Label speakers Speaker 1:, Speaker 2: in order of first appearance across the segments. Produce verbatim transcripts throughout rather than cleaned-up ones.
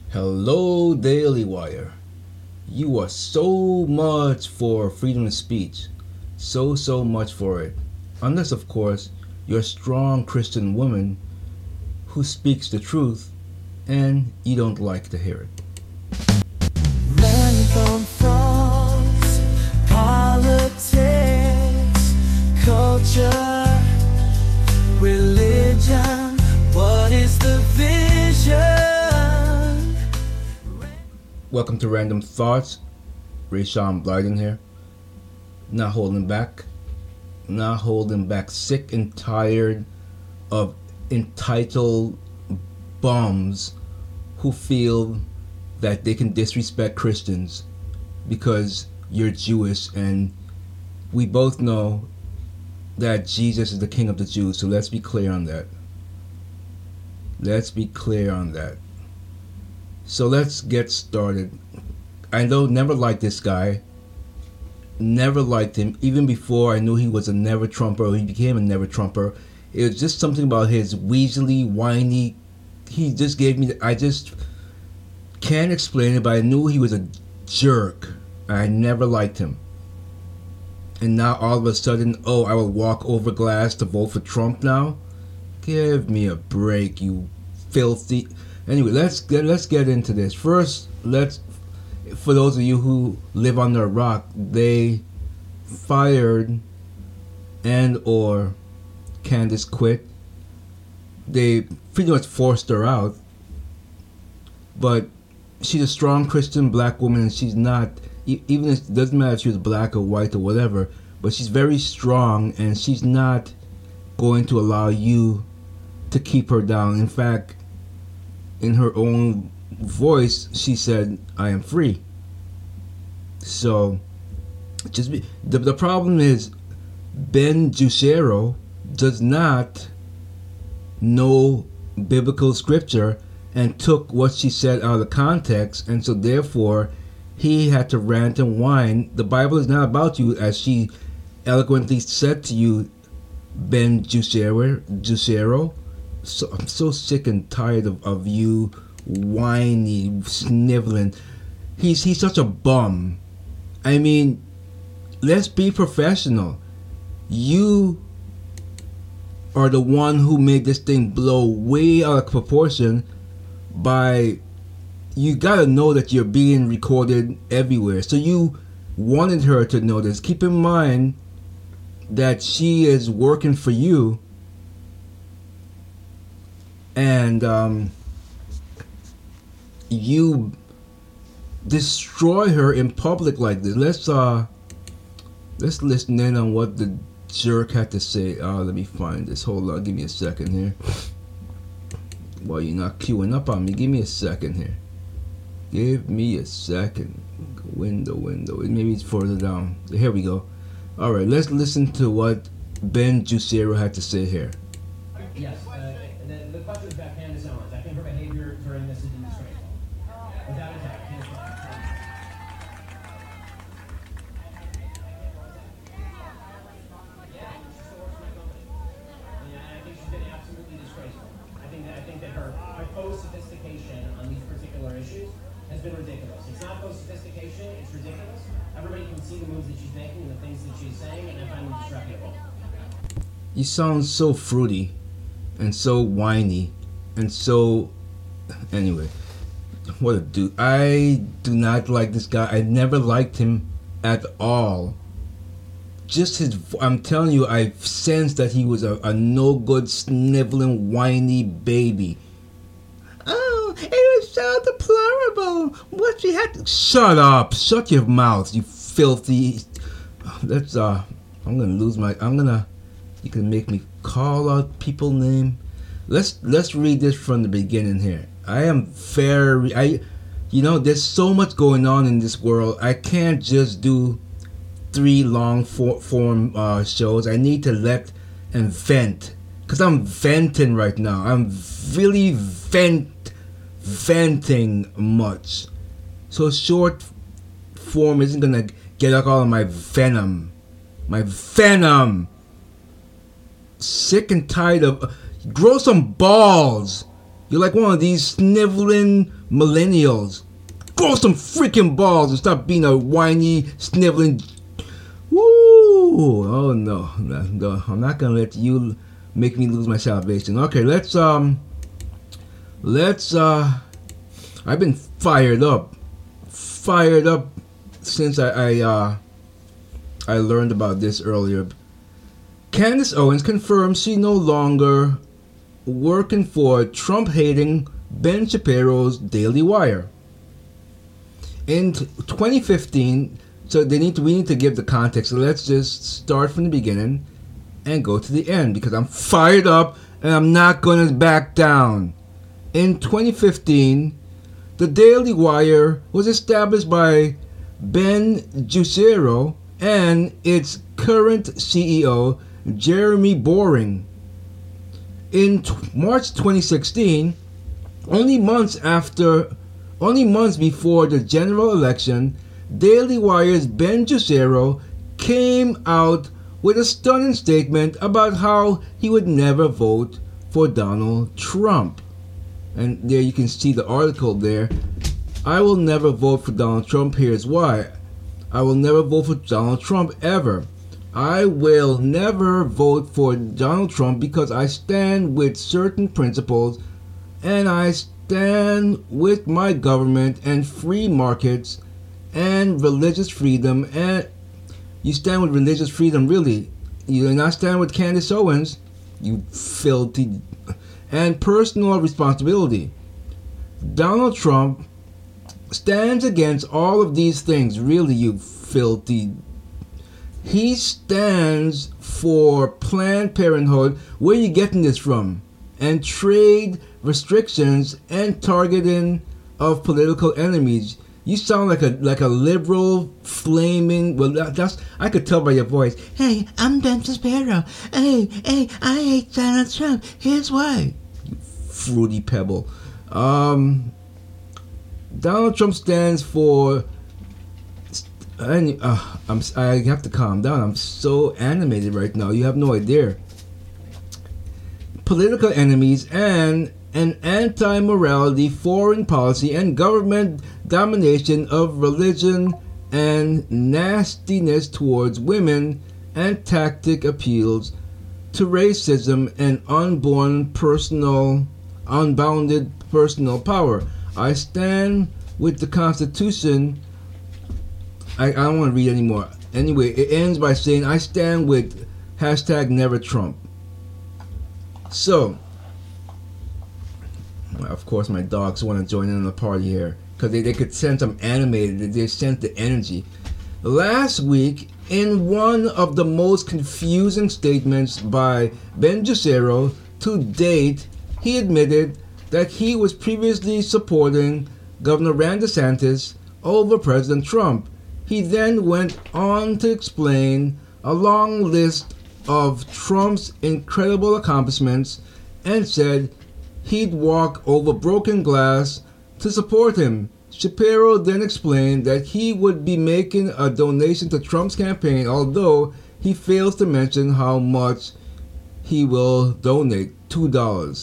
Speaker 1: Hello, Daily Wire. You are so much for freedom of speech. So, so much for it. Unless, of course, you're a strong Christian woman who speaks the truth and you don't like to hear it.
Speaker 2: Random thoughts, politics, culture, religion. What is the vision?
Speaker 1: Welcome to Random Thoughts. Rayshawn Blyden here. Not holding back. Not holding back. Sick and tired of entitled bums who feel that they can disrespect Christians because you're Jewish, and we both know that Jesus is the King of the Jews, so let's be clear on that. Let's be clear on that. So let's get started. I know, never liked this guy. Never liked him, even before I knew he was a never Trumper, or he became a never Trumper. It was just something about his weaselly, whiny, he just gave me, I just can't explain it, but I knew he was a jerk. I never liked him. And now all of a sudden, oh, I will walk over glass to vote for Trump now? Give me a break, you filthy. Anyway, let's get let's get into this. First, let's for those of you who live under a rock, they fired and or Candace quit. They pretty much forced her out. But she's a strong Christian black woman, and she's not, even if it doesn't matter if she was black or white or whatever, but she's very strong, and she's not going to allow you to keep her down. In fact, in her own voice, she said, I am free. So, just be, the, the problem is, Ben Jushero does not know biblical scripture and took what she said out of context, and so therefore he had to rant and whine. The Bible is not about you, as she eloquently said to you, Ben Jushero. Jushero. So I'm so sick and tired of, of you whiny, sniveling. He's he's such a bum. I mean, let's be professional. You are the one who made this thing blow way out of proportion by, you gotta know that you're being recorded everywhere. So you wanted her to know this. Keep in mind that she is working for you, and um, you destroy her in public like this. Let's uh, let's listen in on what the jerk had to say. Uh, let me find this. Hold on, give me a second here. Well, you're not queuing up on me. Give me a second here. Give me a second. Window, window. Maybe it's further down. Here we go. All right, let's listen to what Ben Jushero had to say here.
Speaker 3: Yes, uh, the, the question is about Candace Owens. I think her behavior during this is disgraceful. Without a doubt, Candace Owens. Yeah, she still works for my company. And I think she's been absolutely disgraceful. I think that I think that her, her post-sophistication on these particular issues has been ridiculous. It's not post-sophistication, it's ridiculous. Everybody can see the moves that she's making and the things that she's saying, and I find them disreputable.
Speaker 1: You sound so fruity and so whiny and so, anyway, what a dude. I do not like this guy. I never liked him at all. Just his, I'm telling you, I sensed that he was a, a no good, sniveling, whiny baby. Oh, it was so deplorable. What she had to, shut up. Shut your mouth, you filthy. Let's, uh, I'm gonna lose my, I'm gonna, you can make me call out people name. Let's let's read this from the beginning here. I am very I you know, there's so much going on in this world. I can't just do three long for, form uh, shows. I need to let and vent, because I'm venting right now. I'm really vent venting much. So short form isn't gonna get out all of my venom. My venom. Sick and tired of. Grow some balls. You're like one of these sniveling, millennials. Grow some freaking balls and stop being a whiny, sniveling. Woo! Oh no, no, no, I'm not gonna let you make me lose my salvation. Okay, let's um, let's uh, I've been fired up, fired up since I I uh, I learned about this earlier. Candace Owens confirms she no longer working for Trump-hating Ben Shapiro's Daily Wire. In twenty fifteen, so they need to, we need to give the context. So let's just start from the beginning and go to the end because I'm fired up and I'm not going to back down. In twenty fifteen, the Daily Wire was established by Ben Jucero and its current C E O, Jeremy Boring. In t- March twenty sixteen, only months after, only months before the general election, Daily Wire's Ben Jucero came out with a stunning statement about how he would never vote for Donald Trump. And there you can see the article there. I will never vote for Donald Trump. Here's why. I will never vote for Donald Trump ever. I will never vote for Donald Trump because I stand with certain principles and I stand with my government and free markets and religious freedom. And you stand with religious freedom, really. You do not stand with Candace Owens, you filthy, and personal responsibility. Donald Trump stands against all of these things, really, you filthy. He stands for Planned Parenthood. Where are you getting this from? And trade restrictions and targeting of political enemies. You sound like a like a liberal, flaming. Well, that, that's I could tell by your voice. Hey, I'm Ben Shapiro. Hey, hey, I hate Donald Trump. Here's why. You fruity pebble. Um, Donald Trump stands for. I, uh, I'm, I have to calm down. I'm so animated right now. You have no idea. Political enemies and an anti-morality foreign policy and government domination of religion and nastiness towards women and tactic appeals to racism and unborn personal, unbounded personal power. I stand with the Constitution. I, I don't want to read anymore. Anyway, it ends by saying, I stand with hashtag never Trump. So, of course, my dogs want to join in on the party here because they, they could sense I'm animated. They sense the energy. Last week, in one of the most confusing statements by Ben Jucero to date, he admitted that he was previously supporting Governor Ron DeSantis over President Trump. He then went on to explain a long list of Trump's incredible accomplishments and said he'd walk over broken glass to support him. Shapiro then explained that he would be making a donation to Trump's campaign, although he fails to mention how much he will donate, two dollars.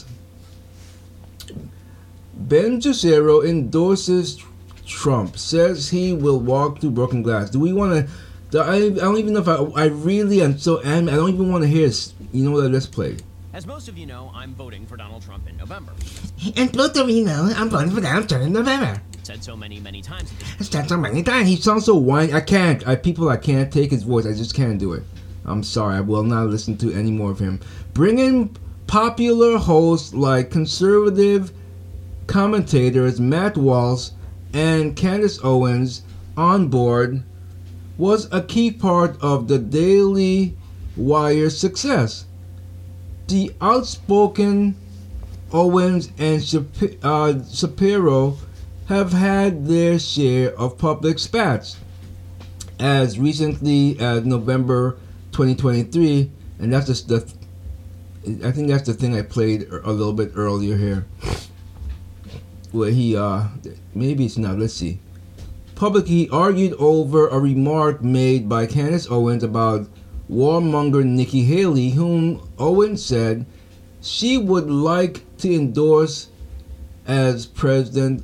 Speaker 1: Ben Jucero endorses Trump, says he will walk through broken glass. Do we want to? I, I don't even know if I. I really am so angry. I don't even want to hear. You know what? Let's play.
Speaker 4: As most of you know, I'm voting for Donald Trump in November.
Speaker 1: And most of you know, I'm voting for Donald Trump in November.
Speaker 4: Said so many, many times.
Speaker 1: It's said so many times. He sounds so whiny. I can't. I people. I can't take his voice. I just can't do it. I'm sorry. I will not listen to any more of him. Bringing popular hosts like conservative commentators Matt Walsh and Candace Owens on board was a key part of the Daily Wire's success. The outspoken Owens and Shap- uh, Shapiro have had their share of public spats as recently as November twenty twenty-three, and that's just the I think that's the thing I played a little bit earlier here. Where he, uh, maybe it's not, let's see. Publicly argued over a remark made by Candace Owens about warmonger Nikki Haley, whom Owens said she would like to endorse as president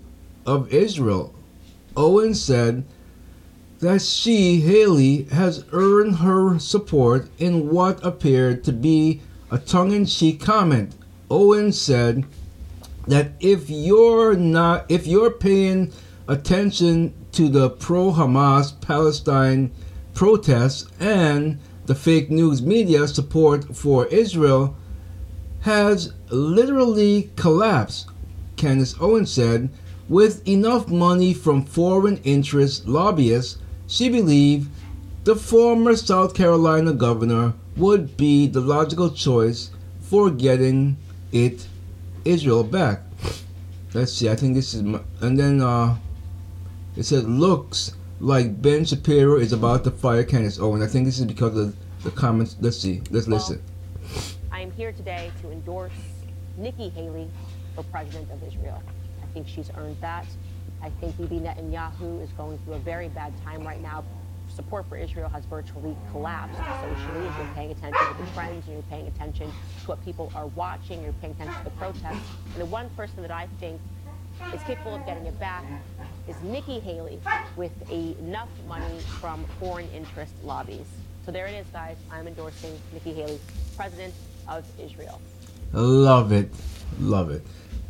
Speaker 1: of Israel. Owens said that she, Haley, has earned her support in what appeared to be a tongue-in-cheek comment. Owens said that if you're not, if you're paying attention to the pro-Hamas Palestine protests and the fake news media support for Israel has literally collapsed, Candace Owens said, with enough money from foreign interest lobbyists, she believed the former South Carolina governor would be the logical choice for getting it Israel back. Let's see, I think this is my, and then uh, it said looks like Ben Shapiro is about to fire Candace Owens. I think this is because of the comments. Let's see, let's
Speaker 5: Well,
Speaker 1: listen.
Speaker 5: I am here today to endorse Nikki Haley for president of Israel. I think she's earned that. I think Bibi Netanyahu is going through a very bad time right now. Support for Israel has virtually collapsed socially. If you're paying attention to the trends and you're paying attention to what people are watching, you're paying attention to the protests. And the one person that I think is capable of getting it back is Nikki Haley with a, enough money from foreign interest lobbies. So there it is, guys. I'm endorsing Nikki Haley, president of Israel.
Speaker 1: Love it, love it.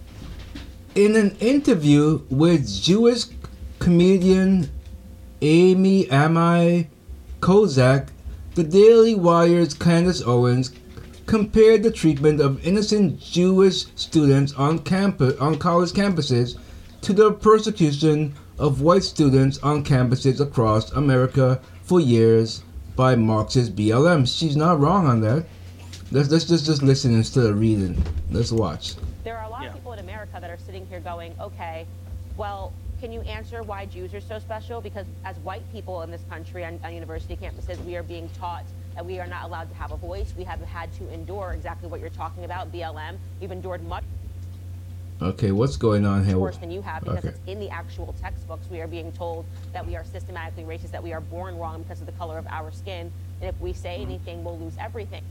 Speaker 1: In an interview with Jewish comedian Amy Amai Kozak, the Daily Wire's Candace Owens compared the treatment of innocent Jewish students on campus, on college campuses to the persecution of white students on campuses across America for years by Marxist B L M. She's not wrong on that. Let's, let's just, just listen instead of reading. Let's watch.
Speaker 5: There are a lot of people in America that are sitting here going, okay, well, can you answer why Jews are so special? Because as white people in this country on, on university campuses, we are being taught that we are not allowed to have a voice. We have had to endure exactly what you're talking about, B L M. We've endured much
Speaker 1: Okay, what's going on here?
Speaker 5: worse than you have because
Speaker 1: Okay.
Speaker 5: it's in the actual textbooks. We are being told that we are systematically racist, that we are born wrong because of the color of our skin. And if we say anything, we'll lose everything.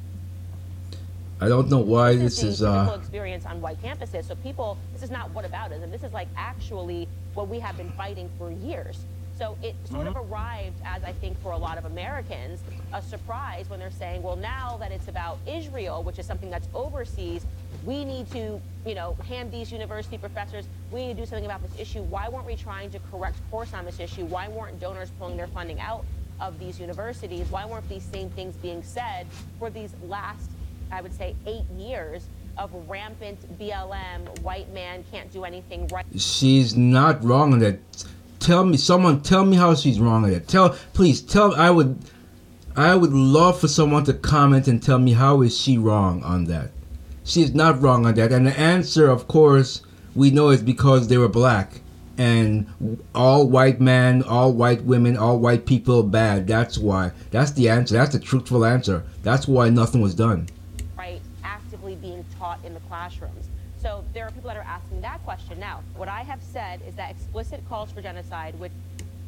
Speaker 1: I don't know why this
Speaker 5: the
Speaker 1: is.
Speaker 5: typical
Speaker 1: Uh,
Speaker 5: experience on white campuses. So people, this is not whataboutism. This is like actually what we have been fighting for years. So it sort of arrived as, I think, for a lot of Americans, a surprise when they're saying, well, now that it's about Israel, which is something that's overseas, we need to, you know, hand these university professors, we need to do something about this issue. Why weren't we trying to correct course on this issue? Why weren't donors pulling their funding out of these universities? Why weren't these same things being said for these last, I would say, eight years of rampant B L M, white man can't do anything right?
Speaker 1: she's not wrong on that. Tell me, someone tell me how she's wrong on that. Tell, please tell. I would, I would love for someone to comment and tell me how is she wrong on that. She is not wrong on that. And the answer, of course, we know is because they were black. And all white men, all white women, all white people bad. That's why. That's the answer. That's the truthful answer. That's why nothing was done.
Speaker 5: Right, actively being taught in the classrooms. So there are people that are asking that question. Now, what I have said is that explicit calls for genocide, which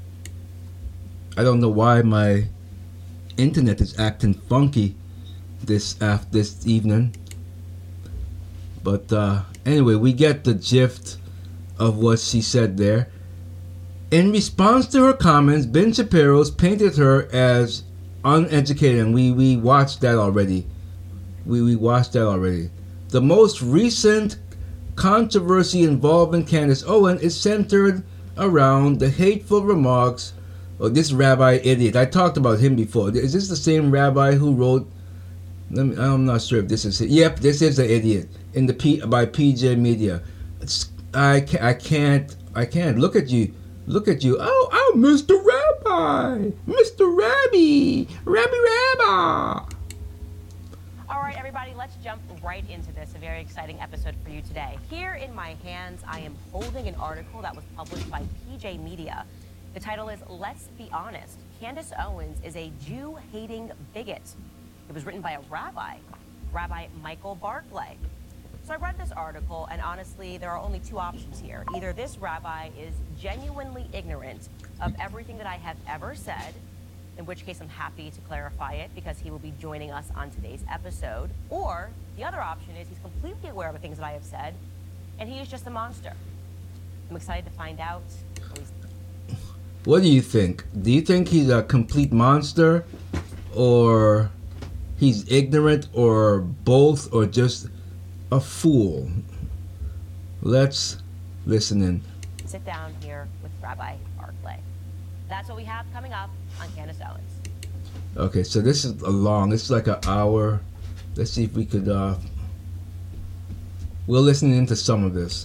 Speaker 1: I don't know why my internet is acting funky this after this evening. But uh, anyway, we get the gist of what she said there. In response to her comments, Ben Shapiro's painted her as uneducated, and we, we watched that already. We, we watched that already. The most recent controversy involving Candace Owens is centered around the hateful remarks of this rabbi idiot. I talked about him before. Is this the same rabbi who wrote? Let me, I'm not sure if this is it. Yep, this is the idiot in the P, by P J Media. It's, I can't, I can't, I can't. Look at you, look at you. Oh, oh, Mister Rabbi, Mister Rabbi, Rabbi Rabbi.
Speaker 5: All right, everybody, let's jump right into this. A very exciting episode for you today. Here in my hands, I am holding an article that was published by P J Media. The title is, Let's Be Honest, Candace Owens is a Jew-hating bigot. It was written by a rabbi, Rabbi Michael Barclay. So I read this article, and honestly, there are only two options here. Either this rabbi is genuinely ignorant of everything that I have ever said, in which case I'm happy to clarify it because he will be joining us on today's episode. Or the other option is he's completely aware of the things that I have said, and he is just a monster. I'm excited to find out.
Speaker 1: What do you think? Do you think he's a complete monster, or he's ignorant, or both, or just a fool? Let's listen in.
Speaker 5: Sit down here with Rabbi Barclay. That's what we have coming up on Candace Owens.
Speaker 1: Okay, so this is a long, this is like an hour. Let's see if we could, uh, we'll listen into some of this.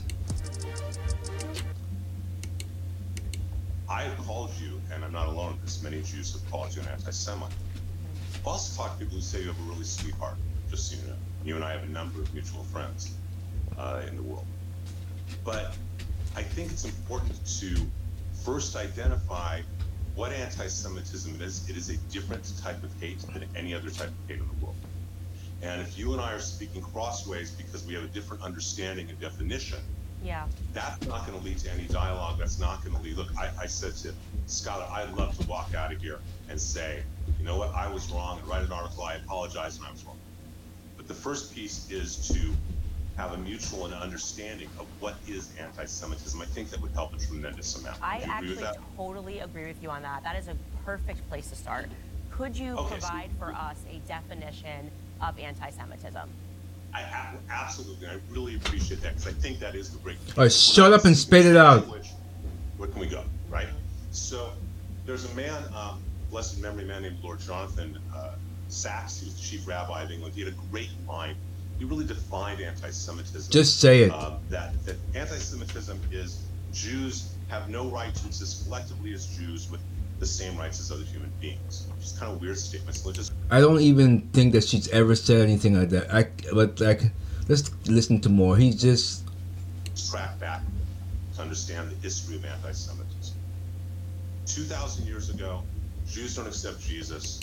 Speaker 6: I have called you, and I'm not alone, because many Jews have called you an anti-Semite. I've also talked to people who say you have a really sweet heart, just so you know. You and I have a number of mutual friends uh, in the world. But I think it's important to first identify what anti-Semitism is. It is a different type of hate than any other type of hate in the world. And if you and I are speaking crossways because we have a different understanding and definition,
Speaker 5: Yeah.
Speaker 6: that's not going to lead to any dialogue. That's not going to lead. Look, I, I said to Scott, I'd love to walk out of here and say, you know what, I was wrong, and write an article, I apologize, and I was wrong. But the first piece is to have a mutual understanding of what is anti-Semitism. I think that would help a tremendous amount.
Speaker 5: I
Speaker 6: Would you agree
Speaker 5: actually
Speaker 6: with that?
Speaker 5: totally agree with you on that. That is a perfect place to start. Could you
Speaker 6: Okay, so-
Speaker 5: provide for us a definition of anti-Semitism?
Speaker 6: I a- absolutely, I really appreciate that, because I think that is the great.
Speaker 1: All right, shut up and spit it out.
Speaker 6: Where can we go, right? So there's a man, um, blessed memory, man named Lord Jonathan uh, Sachs. He was the chief rabbi of England. He had a great line. He really defined anti-Semitism.
Speaker 1: Just say it.
Speaker 6: Um, that, that anti-Semitism is Jews have no right to exist collectively as Jews with the same rights as other human beings. Which is kind of a weird statement. So let's just
Speaker 1: I don't even think that she's ever said anything like that. I, but like, let's listen to more. He's just,
Speaker 6: track back to understand the history of anti-Semitism. two thousand years ago, Jews don't accept Jesus.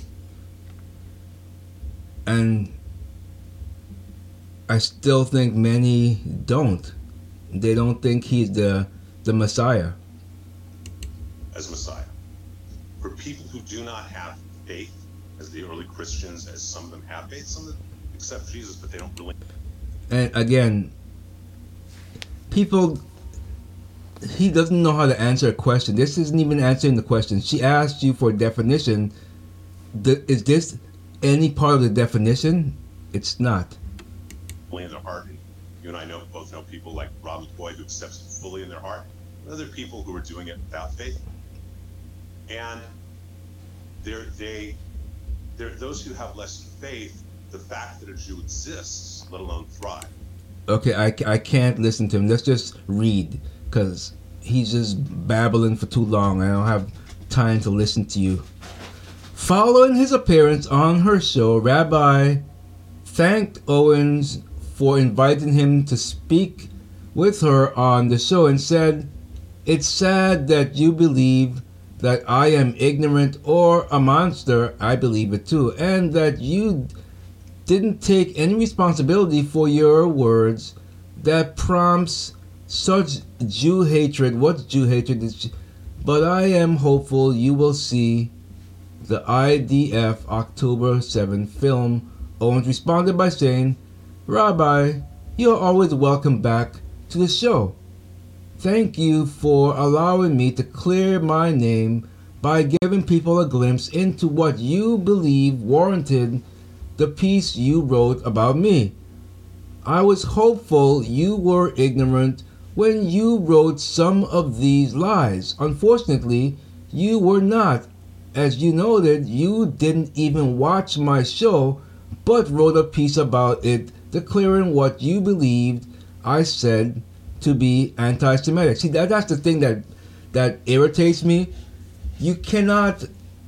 Speaker 1: and I still think many don't. They don't think he's the the Messiah.
Speaker 6: As Messiah. For people who do not have faith, as the early Christians, as some of them have faith, some of them accept Jesus, but they don't really.
Speaker 1: And again, people, he doesn't know how to answer a question. This isn't even answering the question. She asked you for a definition. The, is this any part of the definition? It's not.
Speaker 6: Fully in their heart. And you and I know both know people like Rob McCoy who accepts it fully in their heart. And other people who are doing it without faith. And they're, they, they're those who have less faith. The fact that a Jew exists, let alone thrive.
Speaker 1: Okay, I, I can't listen to him. Let's just read, because he's just babbling for too long. I don't have time to listen to you. Following his appearance on her show, Rabbi thanked Owens for inviting him to speak with her on the show and said, "It's sad that you believe that I am ignorant or a monster. I believe it too. And that you didn't take any responsibility for your words that prompts such Jew hatred." What Jew hatred is? But I am hopeful you will see the I D F October seventh film. Owens responded by saying, "Rabbi, you're always welcome back to the show. Thank you for allowing me to clear my name by giving people a glimpse into what you believe warranted the piece you wrote about me. I was hopeful you were ignorant when you wrote some of these lies. Unfortunately, you were not. As you noted, you didn't even watch my show, but wrote a piece about it declaring what you believed I said to be anti-Semitic." See, that, that's the thing that that irritates me. You cannot,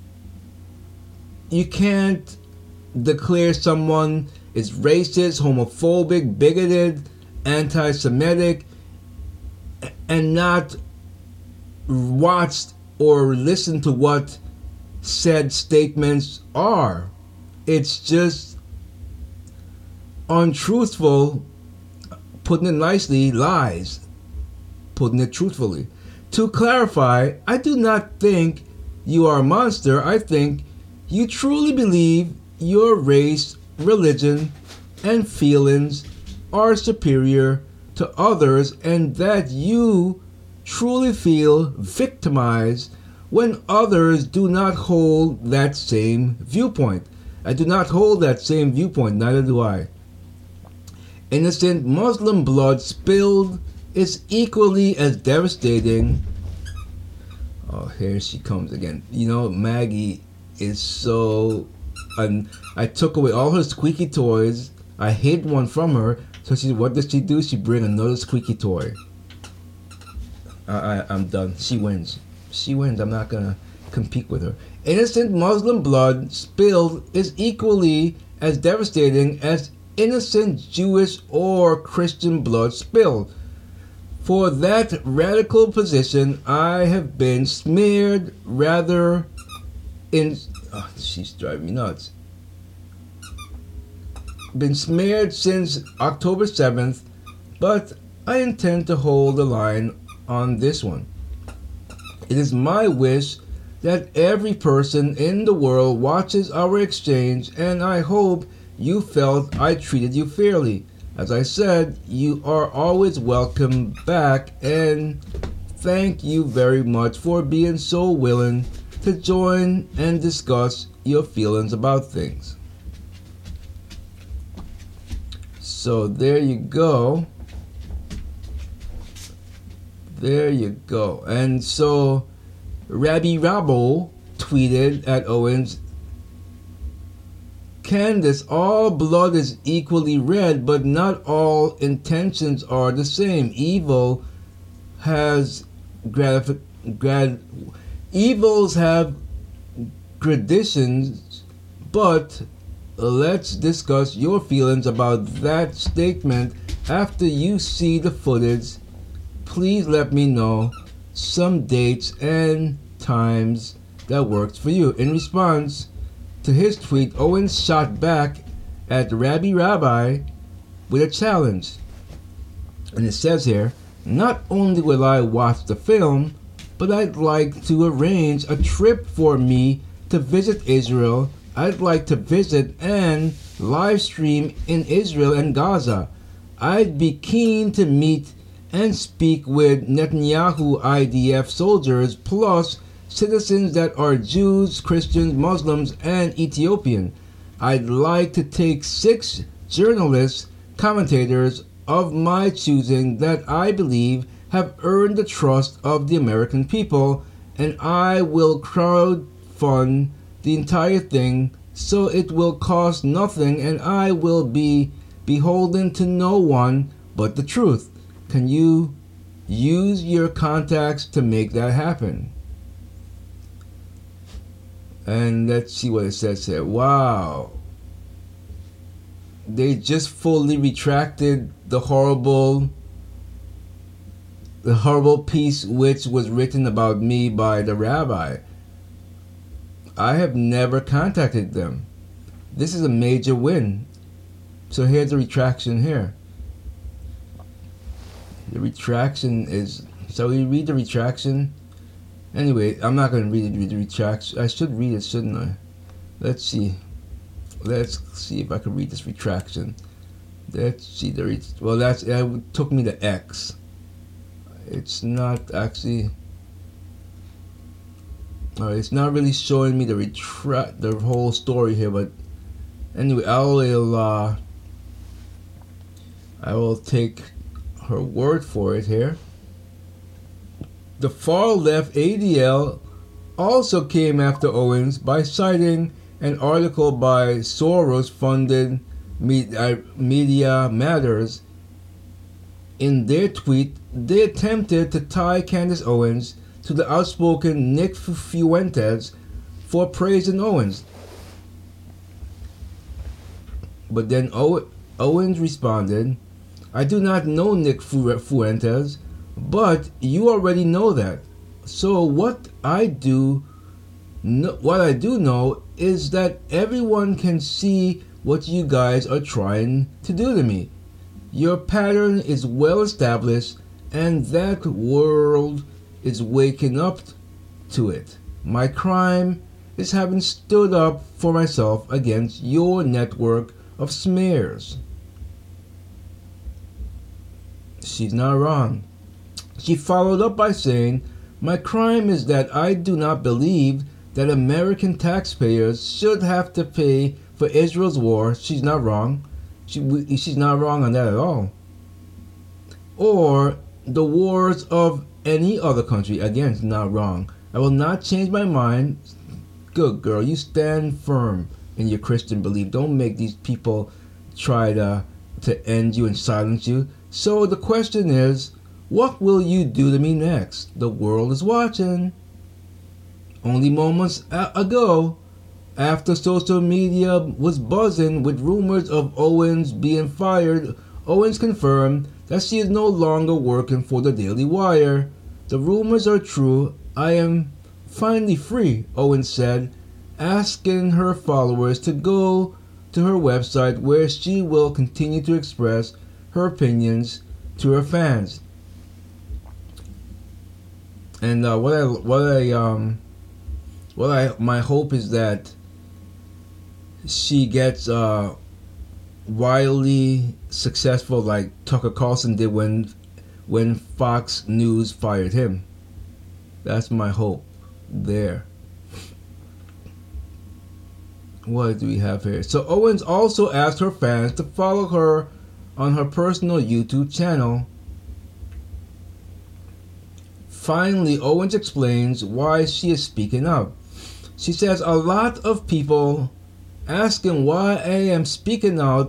Speaker 1: you can't declare someone is racist, homophobic, bigoted, anti-Semitic, and not watch or listen to what said statements are. It's just untruthful, putting it nicely, lies, putting it truthfully. To clarify, I do not think you are a monster. I think you truly believe your race, religion, and feelings are superior to others, and that you truly feel victimized when others do not hold that same viewpoint. I do not hold that same viewpoint, neither do I. Innocent Muslim blood spilled is equally as devastating. Oh, here she comes again. You know, Maggie is so... And I took away all her squeaky toys. I hid one from her. So she, what does she do? She bring another squeaky toy. I, I, I'm done. She wins. She wins. I'm not gonna compete with her. Innocent Muslim blood spilled is equally as devastating as innocent Jewish or Christian blood spilled. For that radical position, I have been smeared rather in... Oh, she's driving me nuts. Been smeared since October seventh, but I intend to hold the line on this one. It is my wish that every person in the world watches our exchange, and I hope you felt I treated you fairly. As I said, you are always welcome back, and thank you very much for being so willing to join and discuss your feelings about things. So there you go. There you go. And so Rabbi Rabo tweeted at Owens, Candace, all blood is equally red, but not all intentions are the same. Evil has gratifi- grad evils have gradations, but let's discuss your feelings about that statement after you see the footage. Please let me know some dates and times that works for you. In response to his tweet, Owens shot back at Rabbi Rabbi with a challenge. And it says here, not only will I watch the film, but I'd like to arrange a trip for me to visit Israel. I'd like to visit and live stream in Israel and Gaza. I'd be keen to meet and speak with Netanyahu I D F soldiers, plus citizens that are Jews, Christians, Muslims, and Ethiopian. I'd like to take six journalists, commentators of my choosing that I believe have earned the trust of the American people, and I will crowdfund the entire thing so it will cost nothing, and I will be beholden to no one but the truth. Can you use your contacts to make that happen? And let's see what it says here. Wow. They just fully retracted the horrible the horrible piece which was written about me by the rabbi. I have never contacted them. This is a major win. So here's the retraction here. The retraction is... So we read the retraction. Anyway, I'm not going to read, read the retraction. I should read it, shouldn't I? Let's see. Let's see if I can read this retraction. Let's see the... Re- well, that's it took me to X. It's not actually... Uh, it's not really showing me the retract the whole story here, but anyway, I will uh, I will take her word for it here. The far left A D L also came after Owens by citing an article by Soros-funded Media Matters. In their tweet, they attempted to tie Candace Owens to the outspoken Nick Fuentes for praising Owens. But then Owens responded, I do not know Nick Fuentes, but you already know that. So what I do, what I do know is that everyone can see what you guys are trying to do to me. Your pattern is well established, and that world is waking up to it. My crime is having stood up for myself against your network of smears. She's not wrong. She followed up by saying, "My crime is that I do not believe that American taxpayers should have to pay for Israel's war." She's not wrong. She, she's not wrong on that at all. "Or the wars of any other country." Again, it's not wrong. "I will not change my mind." Good girl, you stand firm in your Christian belief. Don't make these people try to to end you and silence you. So the question is, what will you do to me next? The world is watching. Only moments a- ago, after social media was buzzing with rumors of Owens being fired, Owens confirmed that she is no longer working for the Daily Wire. "The rumors are true. I am finally free," Owens said, asking her followers to go to her website where she will continue to express her opinions to her fans. And uh, what I what I um what I my hope is that she gets uh wildly successful like Tucker Carlson did when when Fox News fired him. That's my hope there. What do we have here? So Owens also asked her fans to follow her on her personal YouTube channel. Finally, Owens explains why she is speaking up. She says, "A lot of people asking why I am speaking out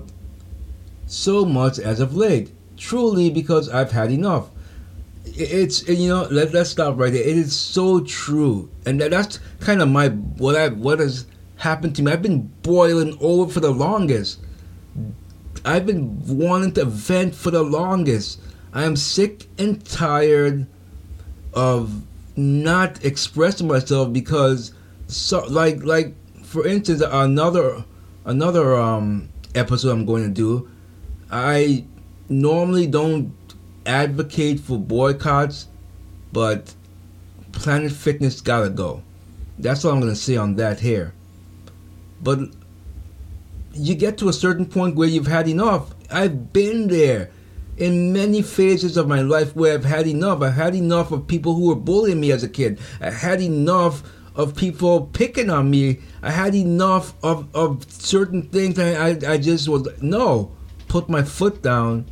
Speaker 1: so much as of late. Truly because I've had enough." It's, you know, let, let's stop right there. It is so true. And that, that's kind of my, what I, what has happened to me. I've been boiling over for the longest. I've been wanting to vent for the longest. I am sick and tired of not expressing myself because, so, like, like for instance, another, another um episode I'm going to do, I normally don't advocate for boycotts, but Planet Fitness gotta go. That's all I'm gonna say on that here. But you get to a certain point where you've had enough. I've been there in many phases of my life where I've had enough. I've had enough of people who were bullying me as a kid. I had enough of people picking on me. I had enough of, of certain things. I, I, I just was, no, put my foot down.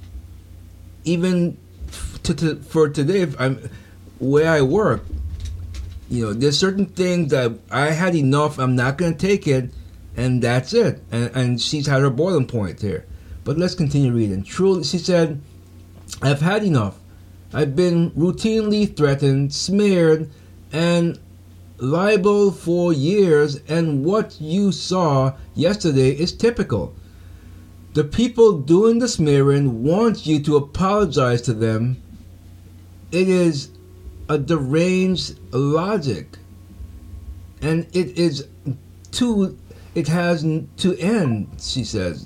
Speaker 1: Even to, to, for today, if I'm where I work, you know, there's certain things that I had enough. I'm not going to take it, and that's it. And, and she's had her boiling point here. But let's continue reading. Truly, she said, "I've had enough. I've been routinely threatened, smeared, and libeled for years, and what you saw yesterday is typical. The people doing the smearing want you to apologize to them. It is a deranged logic, and it is to it has to end," she says.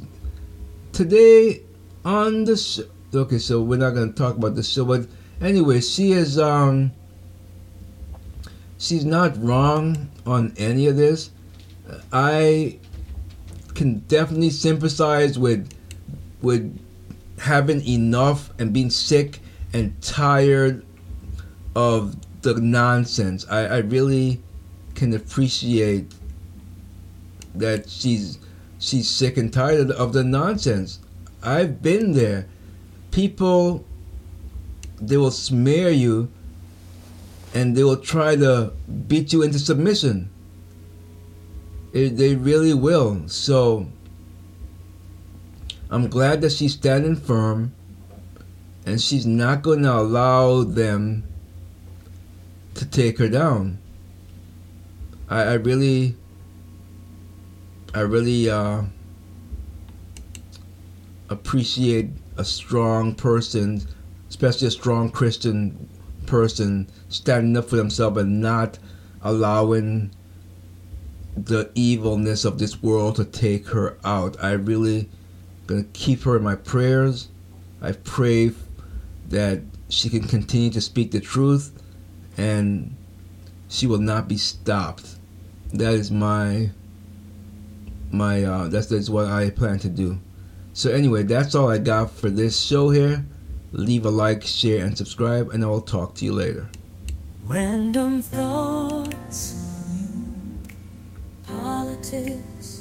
Speaker 1: Today on the show, okay, so we're not going to talk about the show, but anyway, she is um she's not wrong on any of this. I can definitely sympathize with with having enough and being sick and tired of the nonsense. I, I really can appreciate that she's she's sick and tired of the nonsense. I've been there. People, they will smear you and they will try to beat you into submission. It, they really will. So I'm glad that she's standing firm and she's not going to allow them to take her down. I, I really, I really uh, appreciate a strong person, especially a strong Christian person, standing up for themselves and not allowing the evilness of this world to take her out. I really gonna keep her in my prayers. I pray that she can continue to speak the truth and she will not be stopped. That is my my uh that's, that's what I plan to do. So anyway, that's all I got for this show here. Leave a like, share, and subscribe, and I will talk to you later.
Speaker 2: Random thoughts, politics,